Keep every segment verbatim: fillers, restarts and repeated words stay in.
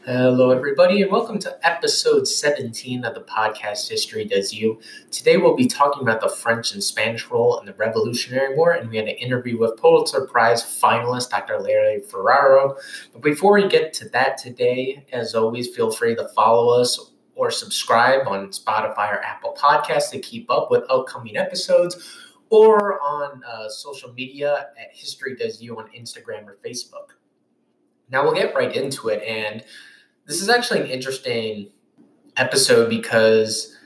Hello, everybody, and welcome to episode seventeen of the podcast History Does You. Today, we'll be talking about the French and Spanish role in the Revolutionary War, and we had an interview with Pulitzer Prize finalist Doctor Larry Ferraro. But before we get to that today, as always, feel free to follow us or subscribe on Spotify or Apple Podcasts to keep up with upcoming episodes, or on uh, social media at History Does You on Instagram or Facebook. Now, we'll get right into it, and this is actually an interesting episode because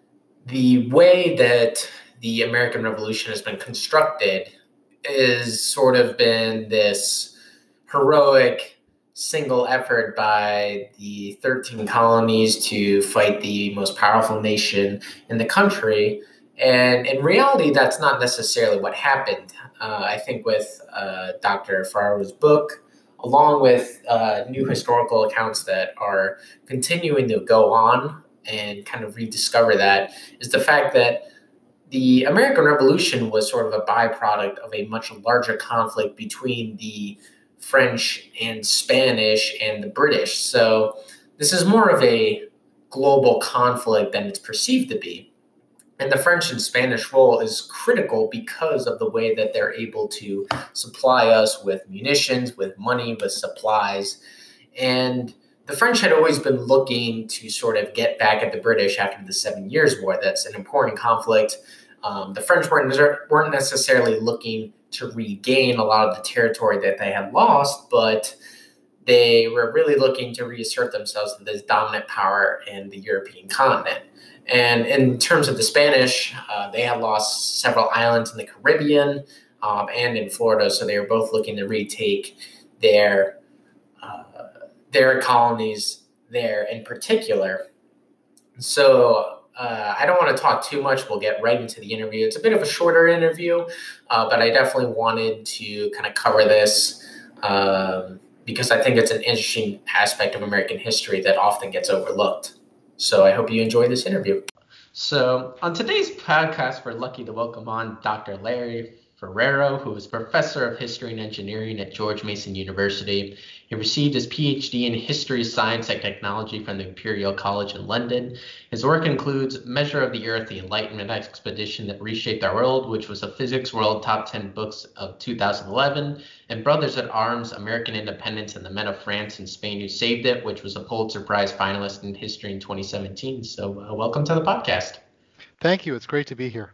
the way that the American Revolution has been constructed is sort of been this heroic single effort by the thirteen colonies to fight the most powerful nation in the country. And in reality, that's not necessarily what happened. Uh, I think with uh, Doctor Ferraro's book, along with uh, new historical accounts that are continuing to go on and kind of rediscover that, is the fact that the American Revolution was sort of a byproduct of a much larger conflict between the French and Spanish and the British. So this is more of a global conflict than it's perceived to be. And the French and Spanish role is critical because of the way that they're able to supply us with munitions, with money, with supplies. And the French had always been looking to sort of get back at the British after the Seven Years' War. That's an important conflict. Um, the French weren't, weren't necessarily looking to regain a lot of the territory that they had lost, but they were really looking to reassert themselves as this dominant power in the European continent. And in terms of the Spanish, uh, they had lost several islands in the Caribbean um, and in Florida, so they were both looking to retake their uh, their colonies there in particular. So uh, I don't want to talk too much. We'll get right into the interview. It's a bit of a shorter interview, uh, but I definitely wanted to kind of cover this um, because I think it's an interesting aspect of American history that often gets overlooked. So I hope you enjoy this interview. So on today's podcast, we're lucky to welcome on Doctor Larry Ferraro, who is professor of history and engineering at George Mason University. He received his P H D in history, science, and technology from the Imperial College in London. His work includes Measure of the Earth, the Enlightenment Expedition that Reshaped Our World, which was a Physics World Top ten Books of two thousand eleven, and Brothers at Arms, American Independence and the Men of France and Spain Who Saved It, which was a Pulitzer Prize finalist in history in twenty seventeen. So uh, welcome to the podcast. Thank you. It's great to be here.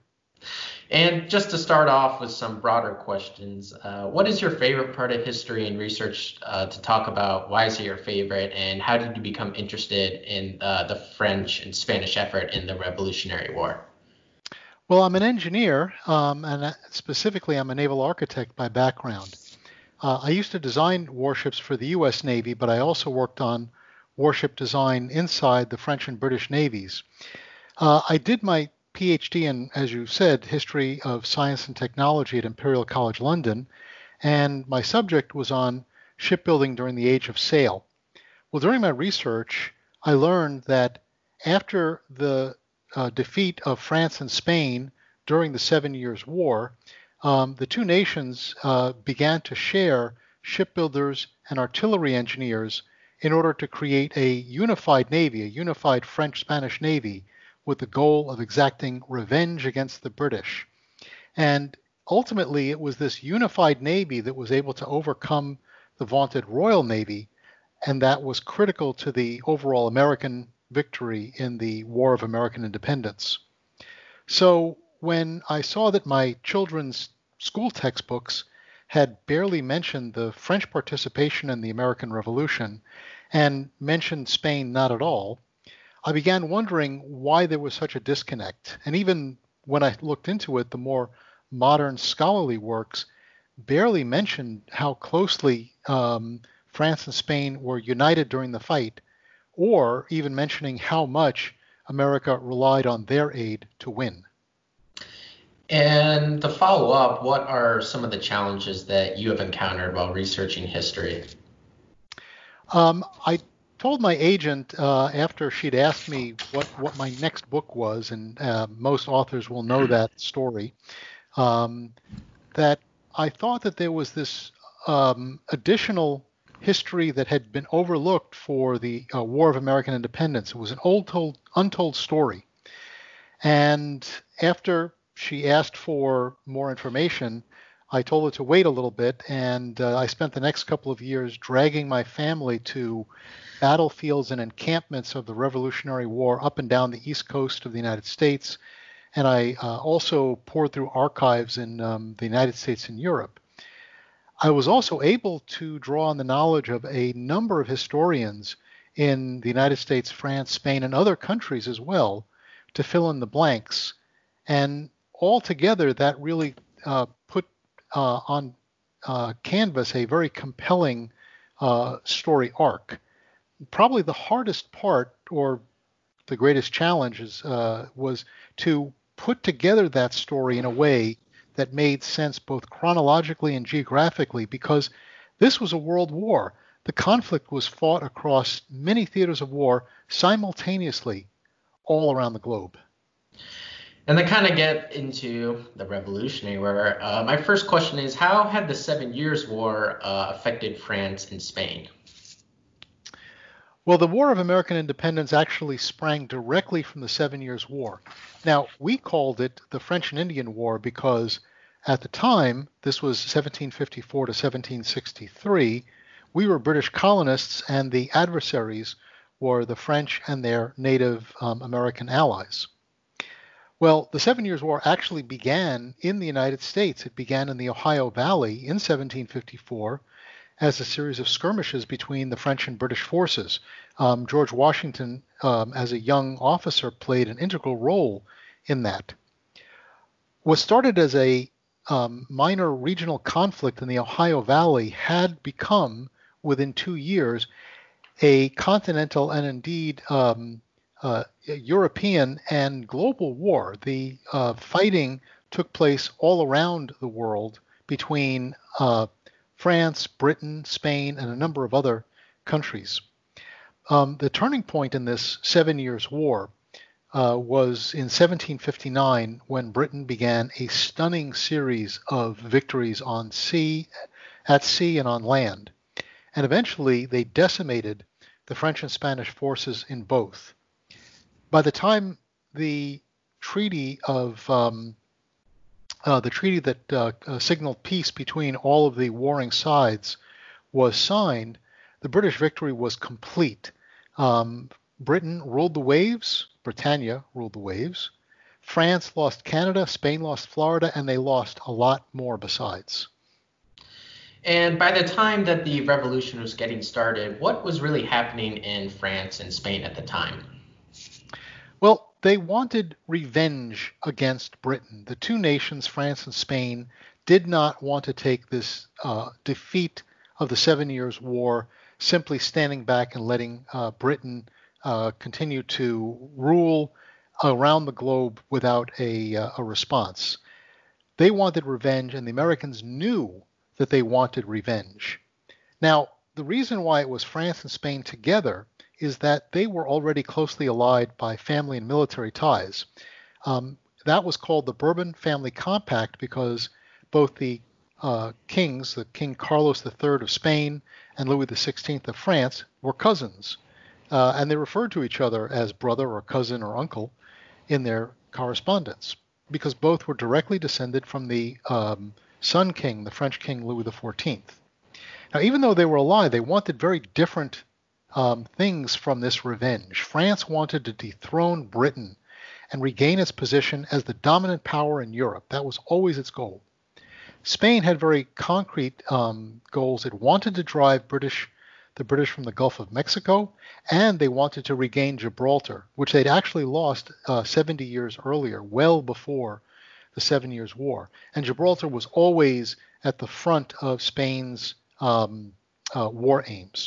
And just to start off with some broader questions, uh, what is your favorite part of history and research uh, to talk about? Why is it your favorite? And how did you become interested in uh, the French and Spanish effort in the Revolutionary War? Well, I'm an engineer, um, and specifically I'm a naval architect by background. Uh, I used to design warships for the U S Navy, but I also worked on warship design inside the French and British navies. Uh, I did my P H D in, as you said, history of science and technology at Imperial College London, and my subject was on shipbuilding during the age of sail. Well, during my research, I learned that after the uh, defeat of France and Spain during the Seven Years' War, um, the two nations uh, began to share shipbuilders and artillery engineers in order to create a unified navy, a unified French-Spanish navy, with the goal of exacting revenge against the British. And ultimately, it was this unified navy that was able to overcome the vaunted Royal Navy, and that was critical to the overall American victory in the War of American Independence. So when I saw that my children's school textbooks had barely mentioned the French participation in the American Revolution and mentioned Spain not at all, I began wondering why there was such a disconnect. And even when I looked into it, the more modern scholarly works barely mentioned how closely um, France and Spain were united during the fight, or even mentioning how much America relied on their aid to win. And to follow up, what are some of the challenges that you have encountered while researching history? Um, I told my agent uh, after she'd asked me what, what my next book was, and uh, most authors will know that story, um, that I thought that there was this um, additional history that had been overlooked for the uh, War of American Independence. It was an old, told, untold story. And after she asked for more information, I told her to wait a little bit, and uh, I spent the next couple of years dragging my family to battlefields and encampments of the Revolutionary War up and down the East Coast of the United States. And I uh, also poured through archives in um, the United States and Europe. I was also able to draw on the knowledge of a number of historians in the United States, France, Spain, and other countries as well to fill in the blanks. And altogether, that really uh, put uh, on uh, canvas a very compelling uh, story arc. Probably the hardest part, or the greatest challenge, is, uh, was to put together that story in a way that made sense both chronologically and geographically, because this was a world war. The conflict was fought across many theaters of war simultaneously all around the globe. And to kind of get into the Revolutionary War, uh, my first question is, how had the Seven Years' War uh, affected France and Spain? Well, the War of American Independence actually sprang directly from the Seven Years' War. Now, we called it the French and Indian War because at the time, this was seventeen fifty-four to seventeen sixty-three, we were British colonists and the adversaries were the French and their Native um, American allies. Well, the Seven Years' War actually began in the United States. It began in the Ohio Valley in seventeen fifty-four as a series of skirmishes between the French and British forces. Um, George Washington, um, as a young officer, played an integral role in that. What started as a um, minor regional conflict in the Ohio Valley had become, within two years, a continental and indeed um, uh, European and global war. The uh, fighting took place all around the world between uh, France, Britain, Spain, and a number of other countries. Um, the turning point in this Seven Years' War uh, was in seventeen fifty-nine, when Britain began a stunning series of victories on sea, at sea and on land. And eventually they decimated the French and Spanish forces in both. By the time the treaty of um, Uh, the treaty that uh, uh, signaled peace between all of the warring sides was signed, the British victory was complete. Um, Britain ruled the waves, Britannia ruled the waves, France lost Canada, Spain lost Florida, and they lost a lot more besides. And by the time that the revolution was getting started, what was really happening in France and Spain at the time? Well, they wanted revenge against Britain. The two nations, France and Spain, did not want to take this uh, defeat of the Seven Years' War simply standing back and letting uh, Britain uh, continue to rule around the globe without a, uh, a response. They wanted revenge, and the Americans knew that they wanted revenge. Now, the reason why it was France and Spain together is that they were already closely allied by family and military ties. Um, that was called the Bourbon Family Compact because both the uh, kings, the King Carlos the Third of Spain and Louis the Sixteenth of France, were cousins. Uh, and they referred to each other as brother or cousin or uncle in their correspondence because both were directly descended from the um, Sun King, the French King Louis the Fourteenth. Now, even though they were allied, they wanted very different Um, things from this revenge. France wanted to dethrone Britain and regain its position as the dominant power in Europe. That was always its goal. Spain had very concrete um, goals. It wanted to drive British, the British from the Gulf of Mexico, and they wanted to regain Gibraltar, which they'd actually lost uh, seventy years earlier, well before the Seven Years' War. And Gibraltar was always at the front of Spain's um, uh, war aims.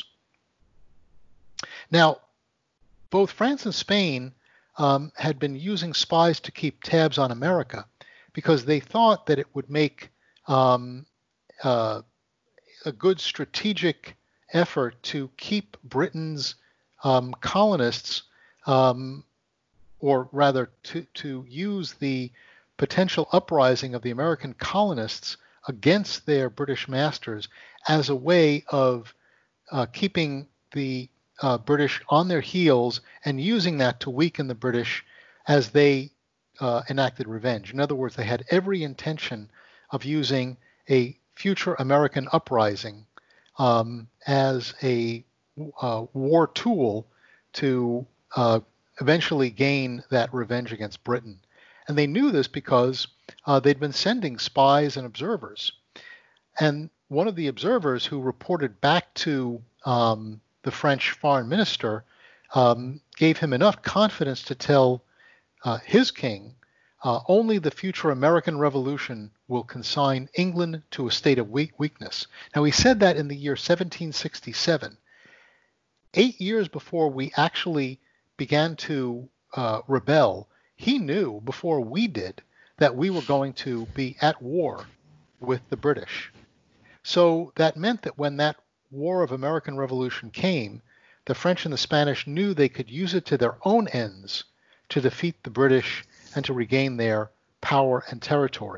Now, both France and Spain um, had been using spies to keep tabs on America because they thought that it would make um, uh, a good strategic effort to keep Britain's um, colonists, um, or rather to, to use the potential uprising of the American colonists against their British masters as a way of uh, keeping the uh, British on their heels and using that to weaken the British as they uh, enacted revenge. In other words, they had every intention of using a future American uprising um, as a uh, war tool to uh, eventually gain that revenge against Britain. And they knew this because uh, they'd been sending spies and observers. And one of the observers who reported back to um, the French foreign minister um, gave him enough confidence to tell uh, his king, uh, only the future American Revolution will consign England to a state of weak weakness. Now, he said that in the year seventeen sixty-seven, eight years before we actually began to uh, rebel. He knew before we did that we were going to be at war with the British. So that meant that when that War of American Revolution came, the French and the Spanish knew they could use it to their own ends to defeat the British and to regain their power and territory.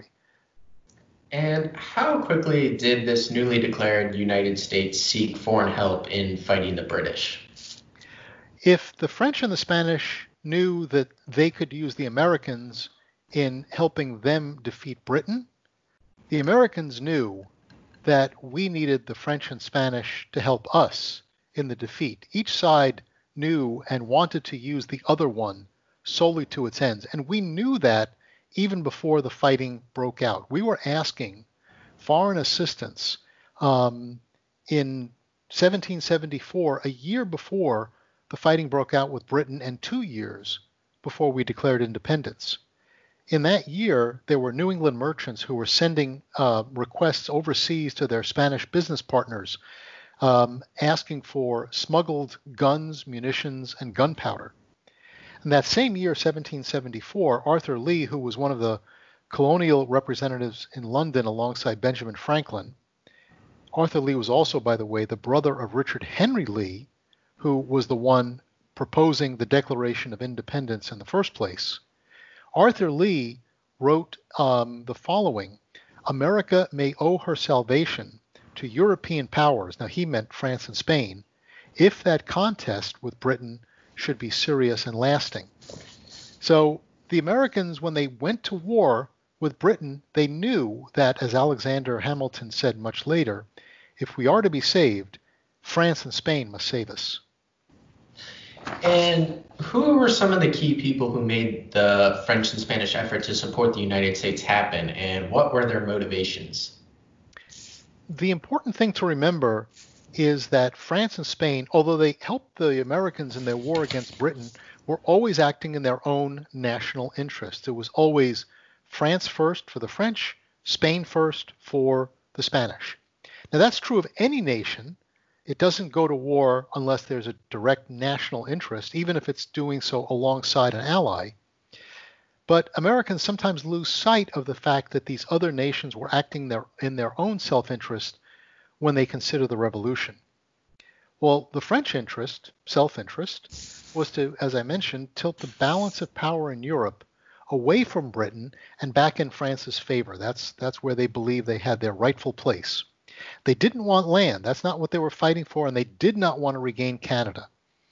And how quickly did this newly declared United States seek foreign help in fighting the British? If the French and the Spanish knew that they could use the Americans in helping them defeat Britain, the Americans knew that we needed the French and Spanish to help us in the defeat. Each side knew and wanted to use the other one solely to its ends. And we knew that even before the fighting broke out. We were asking foreign assistance um, in seventeen seventy-four, a year before the fighting broke out with Britain and two years before we declared independence. In that year, there were New England merchants who were sending uh, requests overseas to their Spanish business partners, um, asking for smuggled guns, munitions, and gunpowder. In that same year, seventeen seventy-four, Arthur Lee, who was one of the colonial representatives in London alongside Benjamin Franklin, Arthur Lee was also, by the way, the brother of Richard Henry Lee, who was the one proposing the Declaration of Independence in the first place. Arthur Lee wrote um, the following: America may owe her salvation to European powers, now he meant France and Spain, if that contest with Britain should be serious and lasting. So the Americans, when they went to war with Britain, they knew that, as Alexander Hamilton said much later, if we are to be saved, France and Spain must save us. And who were some of the key people who made the French and Spanish effort to support the United States happen, and what were their motivations? The important thing to remember is that France and Spain, although they helped the Americans in their war against Britain, were always acting in their own national interests. It was always France first for the French, Spain first for the Spanish. Now that's true of any nation. It doesn't go to war unless there's a direct national interest, even if it's doing so alongside an ally. But Americans sometimes lose sight of the fact that these other nations were acting their, in their own self-interest when they consider the revolution. Well, the French interest, self-interest, was to, as I mentioned, tilt the balance of power in Europe away from Britain and back in France's favor. That's, that's where they believed they had their rightful place. They didn't want land. That's not what they were fighting for, and they did not want to regain Canada.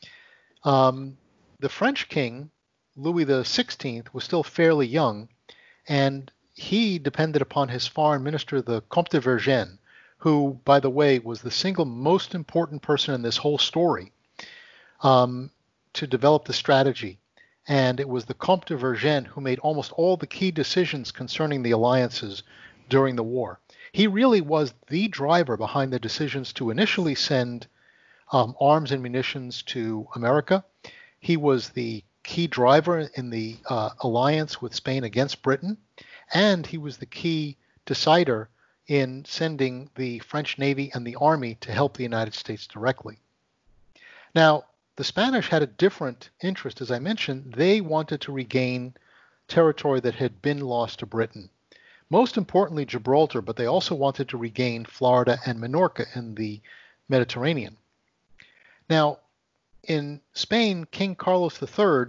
Um, the French king, Louis the sixteenth, was still fairly young, and he depended upon his foreign minister, the Comte de Vergennes, who, by the way, was the single most important person in this whole story, um, to develop the strategy. And it was the Comte de Vergennes who made almost all the key decisions concerning the alliances during the war. He really was the driver behind the decisions to initially send um, arms and munitions to America. He was the key driver in the uh, alliance with Spain against Britain, and he was the key decider in sending the French Navy and the Army to help the United States directly. Now, the Spanish had a different interest. As I mentioned, they wanted to regain territory that had been lost to Britain. Most importantly, Gibraltar, but they also wanted to regain Florida and Minorca in the Mediterranean. Now, in Spain, King Carlos the Third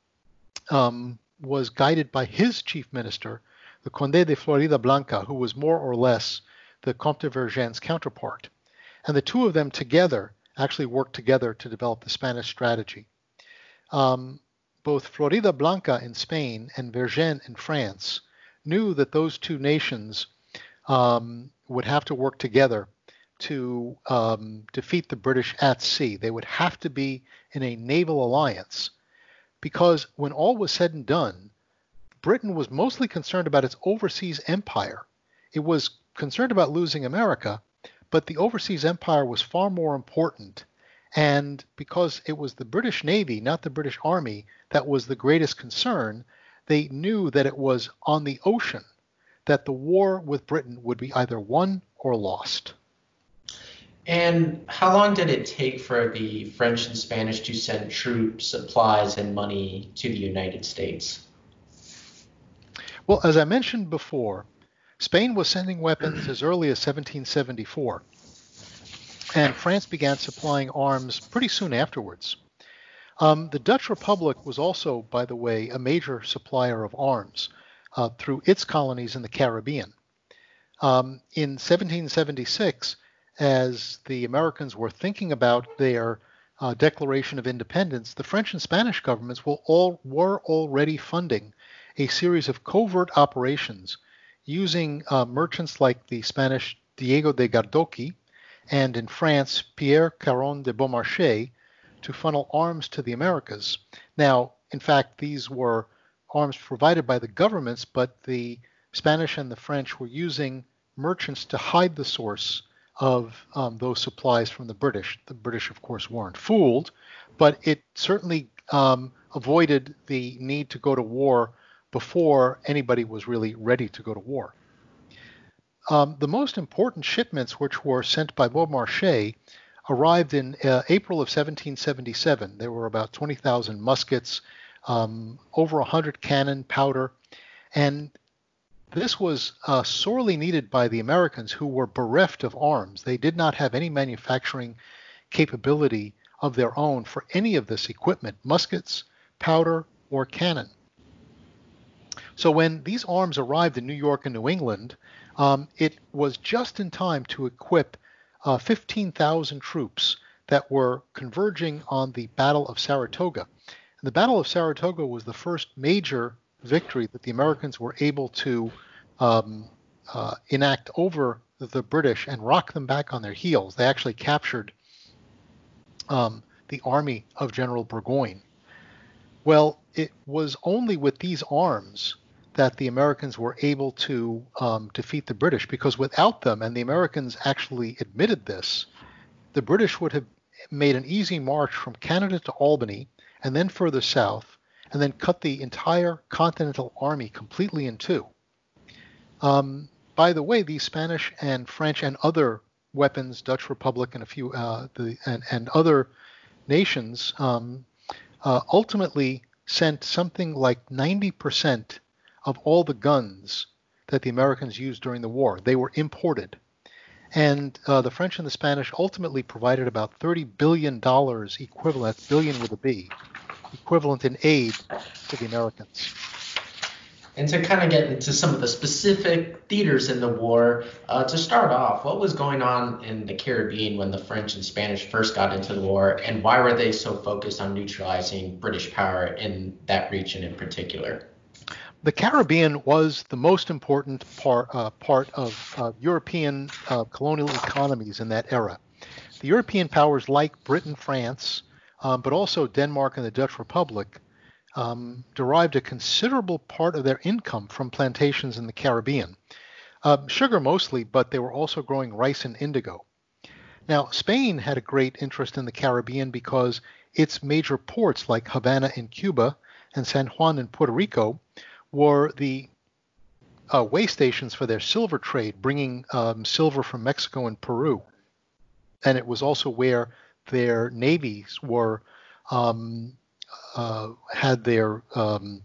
um, was guided by his chief minister, the Conde de Floridablanca, who was more or less the Comte de Vergennes' counterpart. And the two of them together actually worked together to develop the Spanish strategy. Um, both Floridablanca in Spain and Vergennes in France knew that those two nations um, would have to work together to um, defeat the British at sea. They would have to be in a naval alliance because when all was said and done, Britain was mostly concerned about its overseas empire. It was concerned about losing America, but the overseas empire was far more important. And because it was the British Navy, not the British Army, that was the greatest concern, they knew that it was on the ocean that the war with Britain would be either won or lost. And how long did it take for the French and Spanish to send troops, supplies, and money to the United States? Well, as I mentioned before, Spain was sending weapons as early as seventeen seventy-four, and France began supplying arms pretty soon afterwards. Um, the Dutch Republic was also, by the way, a major supplier of arms uh, through its colonies in the Caribbean. Um, in seventeen seventy-six, as the Americans were thinking about their uh, Declaration of Independence, the French and Spanish governments will all, were already funding a series of covert operations using uh, merchants like the Spanish Diego de Gardoqui and in France Pierre Caron de Beaumarchais to funnel arms to the Americas. Now, in fact, these were arms provided by the governments, but the Spanish and the French were using merchants to hide the source of um, those supplies from the British. The British, of course, weren't fooled, but it certainly um, avoided the need to go to war before anybody was really ready to go to war. Um, the most important shipments which were sent by Beaumarchais arrived in uh, April of seventeen seventy-seven. There were about twenty thousand muskets, um, over one hundred cannon, powder, and this was uh, sorely needed by the Americans who were bereft of arms. They did not have any manufacturing capability of their own for any of this equipment, muskets, powder, or cannon. So when these arms arrived in New York and New England, um, it was just in time to equip uh, fifteen thousand troops that were converging on the Battle of Saratoga. And the Battle of Saratoga was the first major victory that the Americans were able to um, uh, enact over the British and rock them back on their heels. They actually captured um, the army of General Burgoyne. Well, it was only with these arms that the Americans were able to um, defeat the British, because without them, and the Americans actually admitted this, the British would have made an easy march from Canada to Albany and then further south, and then cut the entire Continental Army completely in two. Um, by the way, these Spanish and French and other weapons, Dutch Republic and a few uh, the and, and other nations, um, uh, ultimately sent something like ninety percent of all the guns that the Americans used during the war. They were imported. And uh, the French and the Spanish ultimately provided about thirty billion dollars equivalent, billion with a B, equivalent in aid to the Americans. And to kind of get into some of the specific theaters in the war, uh, to start off, what was going on in the Caribbean when the French and Spanish first got into the war, and why were they so focused on neutralizing British power in that region in particular? The Caribbean was the most important part, uh, part of uh, European uh, colonial economies in that era. The European powers like Britain, France, um, but also Denmark and the Dutch Republic, um, derived a considerable part of their income from plantations in the Caribbean. Uh, sugar mostly, but they were also growing rice and indigo. Now, Spain had a great interest in the Caribbean because its major ports like Havana in Cuba and San Juan in Puerto Rico were the uh, way stations for their silver trade, bringing um, silver from Mexico and Peru. And it was also where their navies were um, uh, had their um,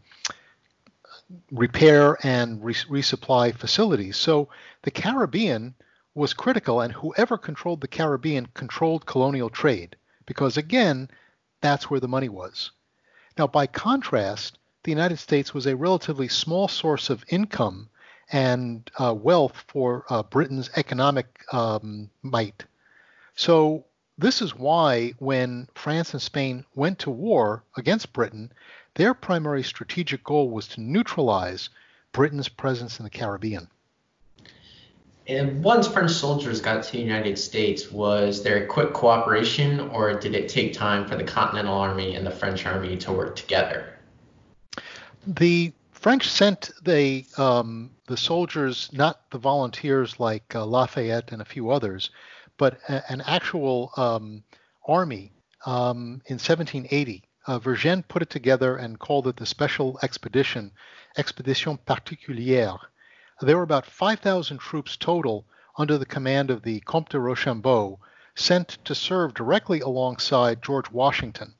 repair and re- resupply facilities. So the Caribbean was critical, and whoever controlled the Caribbean controlled colonial trade, because again, that's where the money was. Now, by contrast, the United States was a relatively small source of income and uh, wealth for uh, Britain's economic um, might. So this is why when France and Spain went to war against Britain, their primary strategic goal was to neutralize Britain's presence in the Caribbean. And once French soldiers got to the United States, was there a quick cooperation, or did it take time for the Continental Army and the French Army to work together? The French sent the um, the soldiers, not the volunteers like uh, Lafayette and a few others, but a, an actual um, army um, in seventeen eighty. Uh, Vergennes put it together and called it the Special Expedition, Expedition Particulière. There were about five thousand troops total under the command of the Comte de Rochambeau, sent to serve directly alongside George Washington.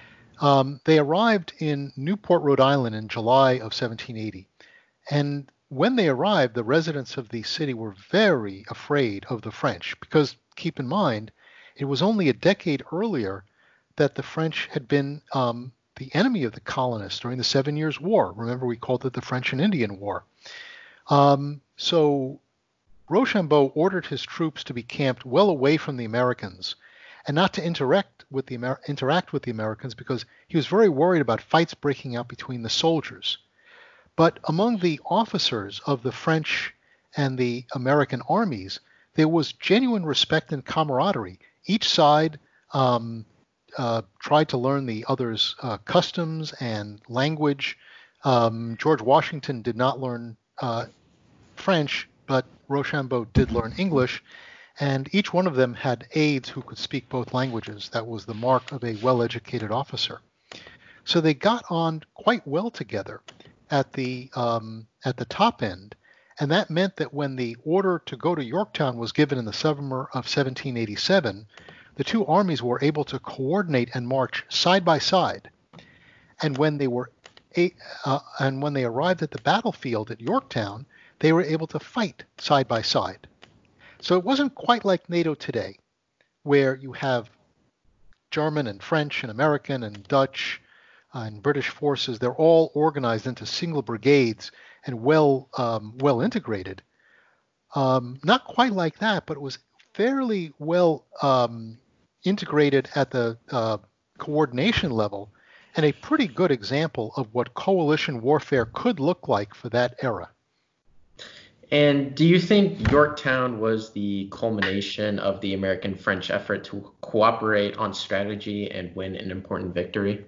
Um, they arrived in Newport, Rhode Island in July of seventeen eighty. And when they arrived, the residents of the city were very afraid of the French because, keep in mind, it was only a decade earlier that the French had been um, the enemy of the colonists during the Seven Years' War. Remember, we called it the French and Indian War. Um, so Rochambeau ordered his troops to be camped well away from the Americans and not to interact with the Amer- interact with the Americans because he was very worried about fights breaking out between the soldiers. But among the officers of the French and the American armies, there was genuine respect and camaraderie. Each side um, uh, tried to learn the other's uh, customs and language. Um, George Washington did not learn uh, French, but Rochambeau did learn English, and each one of them had aides who could speak both languages. That was the mark of a well-educated officer. So they got on quite well together at the um, at the top end, and that meant that when the order to go to Yorktown was given in the summer of seventeen eighty-seven, the two armies were able to coordinate and march side by side. And when they were a, uh, and when they arrived at the battlefield at Yorktown, they were able to fight side by side. So it wasn't quite like NATO today, where you have German and French and American and Dutch uh, and British forces. They're all organized into single brigades and well um, well integrated. Um, not quite like that, but it was fairly well um, integrated at the uh, coordination level, and a pretty good example of what coalition warfare could look like for that era. And do you think Yorktown was the culmination of the American-French effort to cooperate on strategy and win an important victory?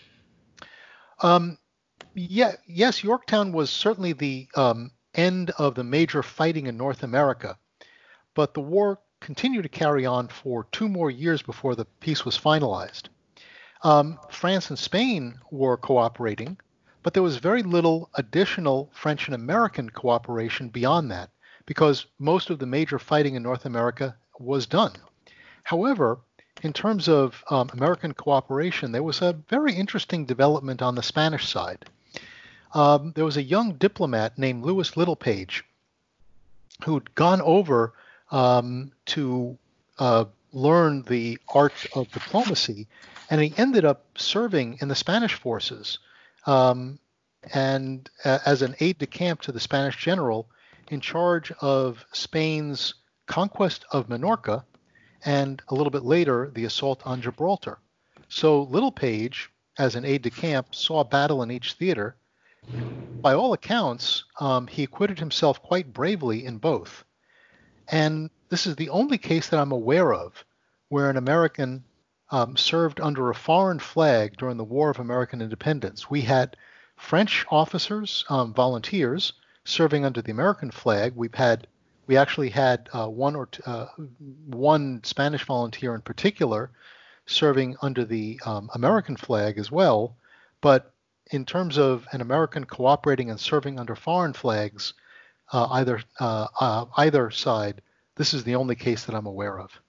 Um, yeah, yes, Yorktown was certainly the um, end of the major fighting in North America, but the war continued to carry on for two more years before the peace was finalized. Um, France and Spain were cooperating, but there was very little additional French and American cooperation beyond that because most of the major fighting in North America was done. However, in terms of um, American cooperation, there was a very interesting development on the Spanish side. Um, there was a young diplomat named Louis Littlepage who'd gone over um, to uh, learn the art of diplomacy, and he ended up serving in the Spanish forces. Um, and uh, as an aide-de-camp to the Spanish general in charge of Spain's conquest of Minorca and a little bit later the assault on Gibraltar. So Littlepage, as an aide-de-camp, saw battle in each theater. By all accounts, um, he acquitted himself quite bravely in both. And this is the only case that I'm aware of where an American Um, served under a foreign flag during the War of American Independence. We had French officers, um, volunteers, serving under the American flag. We've had, we actually had uh, one or two, uh, one Spanish volunteer in particular serving under the um, American flag as well. But in terms of an American cooperating and serving under foreign flags, uh, either uh, uh, either side, this is the only case that I'm aware of.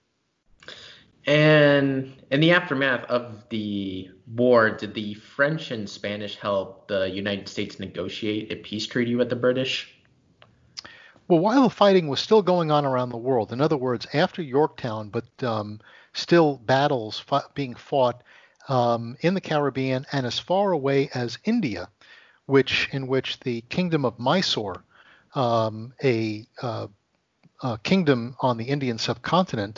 And in the aftermath of the war, did the French and Spanish help the United States negotiate a peace treaty with the British? Well, while the fighting was still going on around the world, in other words, after Yorktown, but um, still battles f- being fought um, in the Caribbean and as far away as India, which in which the Kingdom of Mysore, um, a, uh, a kingdom on the Indian subcontinent,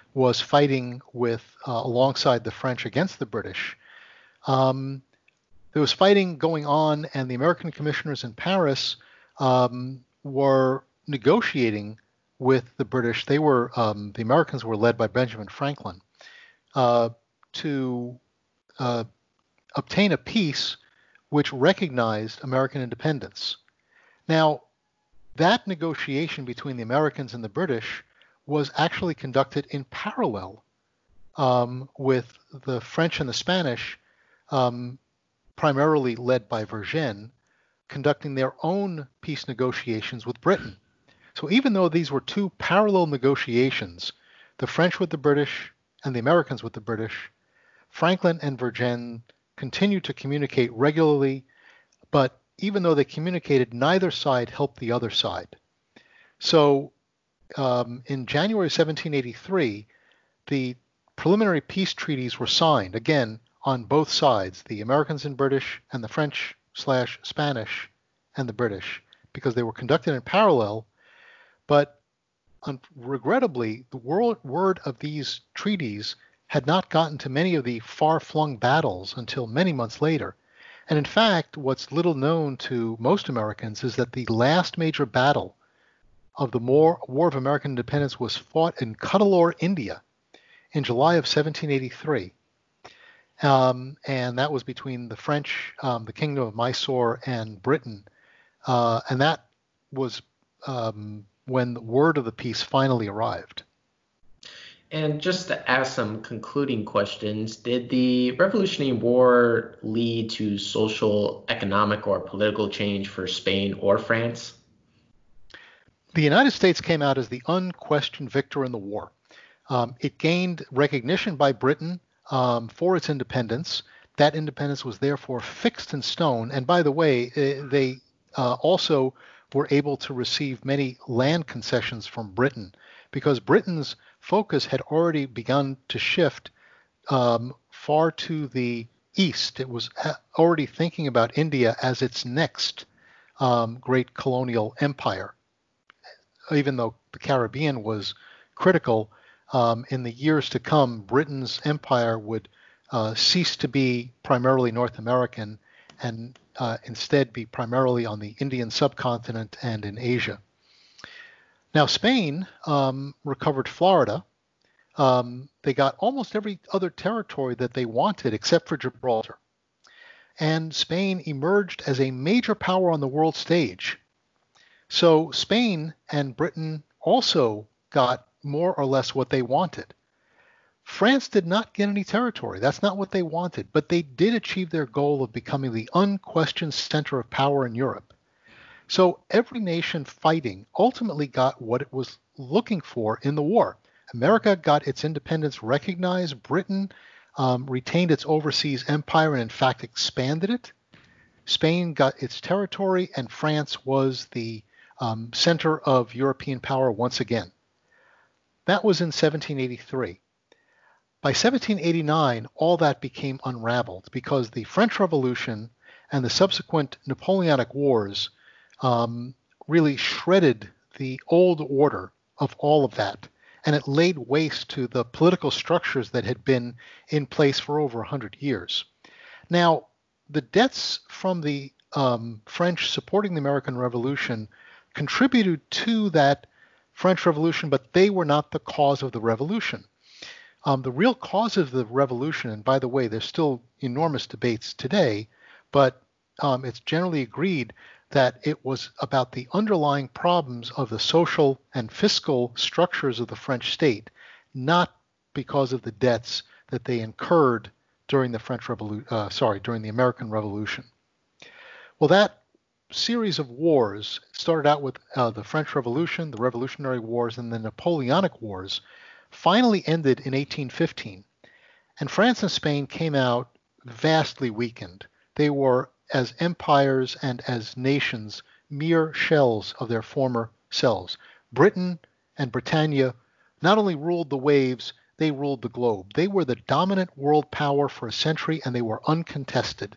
was fighting with uh, alongside the French against the British. Um, there was fighting going on, and the American commissioners in Paris um, were negotiating with the British. They were um, the Americans were led by Benjamin Franklin uh, to uh, obtain a peace which recognized American independence. Now, that negotiation between the Americans and the British was actually conducted in parallel um, with the French and the Spanish, um, primarily led by Vergennes, conducting their own peace negotiations with Britain. So even though these were two parallel negotiations, the French with the British and the Americans with the British, Franklin and Vergennes continued to communicate regularly, but even though they communicated, neither side helped the other side. So um, in January seventeen eighty-three, the preliminary peace treaties were signed, again, on both sides, the Americans and British and the French slash Spanish and the British, because they were conducted in parallel. But um, regrettably, the world, word of these treaties had not gotten to many of the far-flung battles until many months later. And in fact, what's little known to most Americans is that the last major battle of the War, War of American Independence was fought in Cuddalore, India, in July of seventeen eighty-three. Um, and that was between the French, um, the Kingdom of Mysore, and Britain. Uh, and that was um, when the word of the peace finally arrived. And just to ask some concluding questions, did the Revolutionary War lead to social, economic, or political change for Spain or France? The United States came out as the unquestioned victor in the war. Um, it gained recognition by Britain um, for its independence. That independence was therefore fixed in stone. And by the way, they uh, also were able to receive many land concessions from Britain, because Britain's focus had already begun to shift um, far to the east. It was already thinking about India as its next um, great colonial empire. Even though the Caribbean was critical, um, in the years to come, Britain's empire would uh, cease to be primarily North American and uh, instead be primarily on the Indian subcontinent and in Asia. Now, Spain um, recovered Florida. Um, they got almost every other territory that they wanted except for Gibraltar. And Spain emerged as a major power on the world stage. So Spain and Britain also got more or less what they wanted. France did not get any territory. That's not what they wanted, but they did achieve their goal of becoming the unquestioned center of power in Europe. So every nation fighting ultimately got what it was looking for in the war. America got its independence recognized. Britain um, retained its overseas empire and in fact expanded it. Spain got its territory, and France was the um, center of European power once again. That was in seventeen eighty-three. By seventeen eighty-nine, all that became unraveled because the French Revolution and the subsequent Napoleonic Wars um, really shredded the old order of all of that. And it laid waste to the political structures that had been in place for over one hundred years. Now, the debts from the um, French supporting the American Revolution contributed to that French Revolution, but they were not the cause of the revolution. Um, the real cause of the revolution, and by the way, there's still enormous debates today, but um, it's generally agreed that it was about the underlying problems of the social and fiscal structures of the French state, not because of the debts that they incurred during the French Revolution, uh, sorry, during the American Revolution. Well, that series of wars started out with uh, the French Revolution, the Revolutionary Wars, and the Napoleonic Wars, finally ended in eighteen fifteen. And France and Spain came out vastly weakened. They were, as empires and as nations, mere shells of their former selves. Britain and Britannia not only ruled the waves, they ruled the globe. They were the dominant world power for a century, and they were uncontested.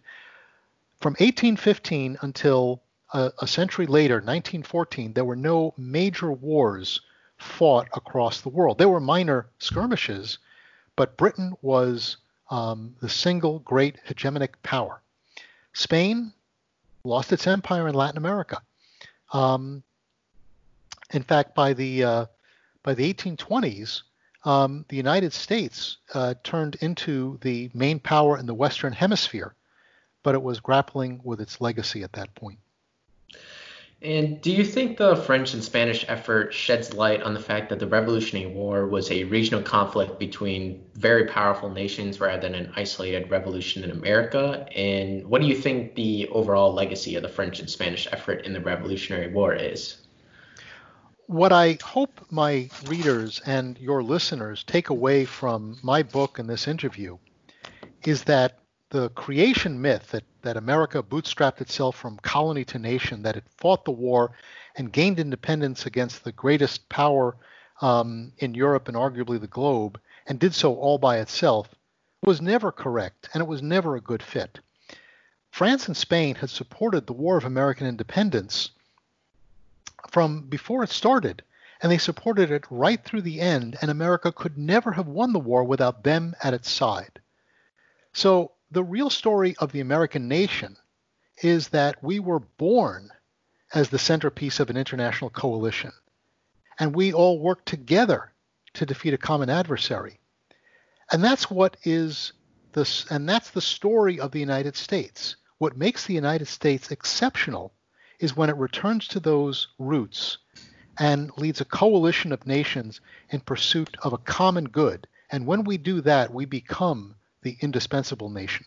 From eighteen fifteen until a, a century later, nineteen fourteen, there were no major wars fought across the world. There were minor skirmishes, but Britain was um, the single great hegemonic power. Spain lost its empire in Latin America. Um, in fact, by the uh, by the eighteen twenties, um, the United States uh, turned into the main power in the Western Hemisphere, but it was grappling with its legacy at that point. And do you think the French and Spanish effort sheds light on the fact that the Revolutionary War was a regional conflict between very powerful nations rather than an isolated revolution in America? And what do you think the overall legacy of the French and Spanish effort in the Revolutionary War is? What I hope my readers and your listeners take away from my book and this interview is that the creation myth that, that America bootstrapped itself from colony to nation, that it fought the war and gained independence against the greatest power um, in Europe and arguably the globe, and did so all by itself, was never correct, and it was never a good fit. France and Spain had supported the War of American Independence from before it started, and they supported it right through the end, and America could never have won the war without them at its side. So the real story of the American nation is that we were born as the centerpiece of an international coalition, and we all worked together to defeat a common adversary. And that's what is this, and that's the story of the United States. What makes the United States exceptional is when it returns to those roots and leads a coalition of nations in pursuit of a common good. And when we do that, we become the indispensable nation.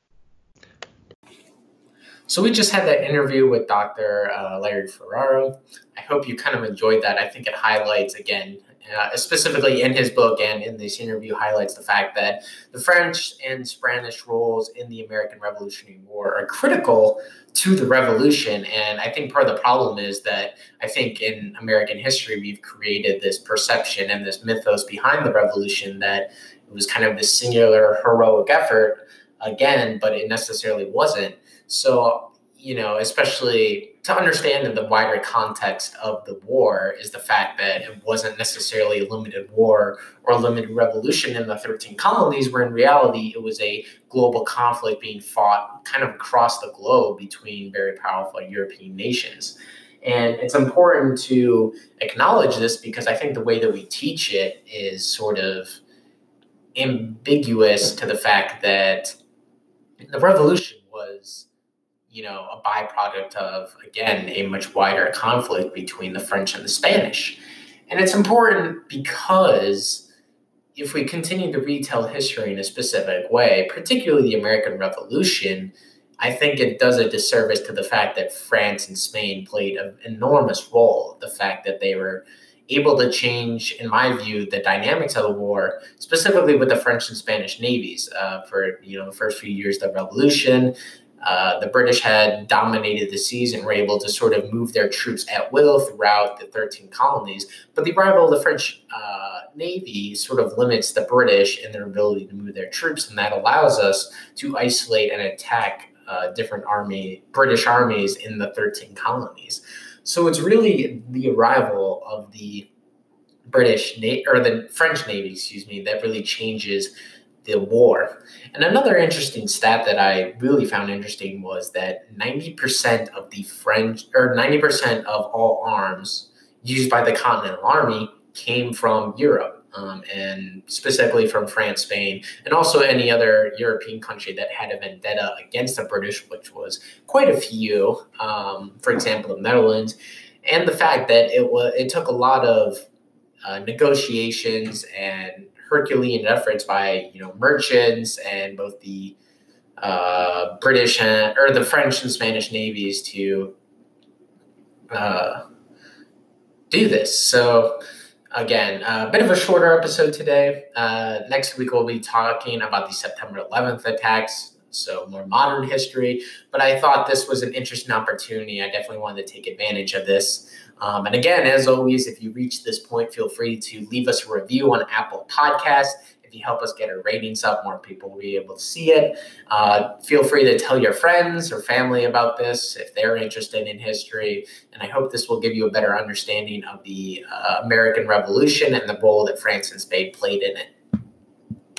So we just had that interview with Doctor Uh, Larry Ferraro. I hope you kind of enjoyed that. I think it highlights, again, uh, specifically in his book and in this interview, highlights the fact that the French and Spanish roles in the American Revolutionary War are critical to the revolution. And I think part of the problem is that I think in American history, we've created this perception and this mythos behind the revolution that it was kind of this singular heroic effort, again, but it necessarily wasn't. So, you know, especially to understand in the wider context of the war is the fact that it wasn't necessarily a limited war or a limited revolution in the thirteen colonies, where in reality it was a global conflict being fought kind of across the globe between very powerful European nations. And it's important to acknowledge this because I think the way that we teach it is sort of ambiguous to the fact that the revolution was, you know, a byproduct of, again, a much wider conflict between the French and the Spanish. And it's important because if we continue to retell history in a specific way, particularly the American Revolution, I think it does a disservice to the fact that France and Spain played an enormous role. The fact that they were able to change, in my view, the dynamics of the war, specifically with the French and Spanish navies. Uh, for, you know, the first few years of the Revolution, Uh, the British had dominated the seas and were able to sort of move their troops at will throughout the thirteen colonies. But the arrival of the French uh, Navy sort of limits the British in their ability to move their troops, and that allows us to isolate and attack uh, different army, British armies in the thirteen colonies. So it's really the arrival of the British Na- or the French Navy, excuse me, that really changes the war. And another interesting stat that I really found interesting was that ninety percent of the French, or ninety percent of all arms used by the Continental Army came from Europe, um, and specifically from France, Spain, and also any other European country that had a vendetta against the British, which was quite a few, um, for example, the Netherlands. And the fact that it was, it took a lot of uh, negotiations and Herculean efforts by, you know, merchants and both the uh, British and, or the French and Spanish navies to uh, do this. So again, a bit of a shorter episode today. Uh, next week we'll be talking about the September eleventh attacks, so more modern history. But I thought this was an interesting opportunity. I definitely wanted to take advantage of this. Um, and again, as always, if you reach this point, feel free to leave us a review on Apple Podcasts. If you help us get our ratings up, more people will be able to see it. Uh, feel free to tell your friends or family about this if they're interested in history. And I hope this will give you a better understanding of the uh, American Revolution and the role that France and Spain played in it.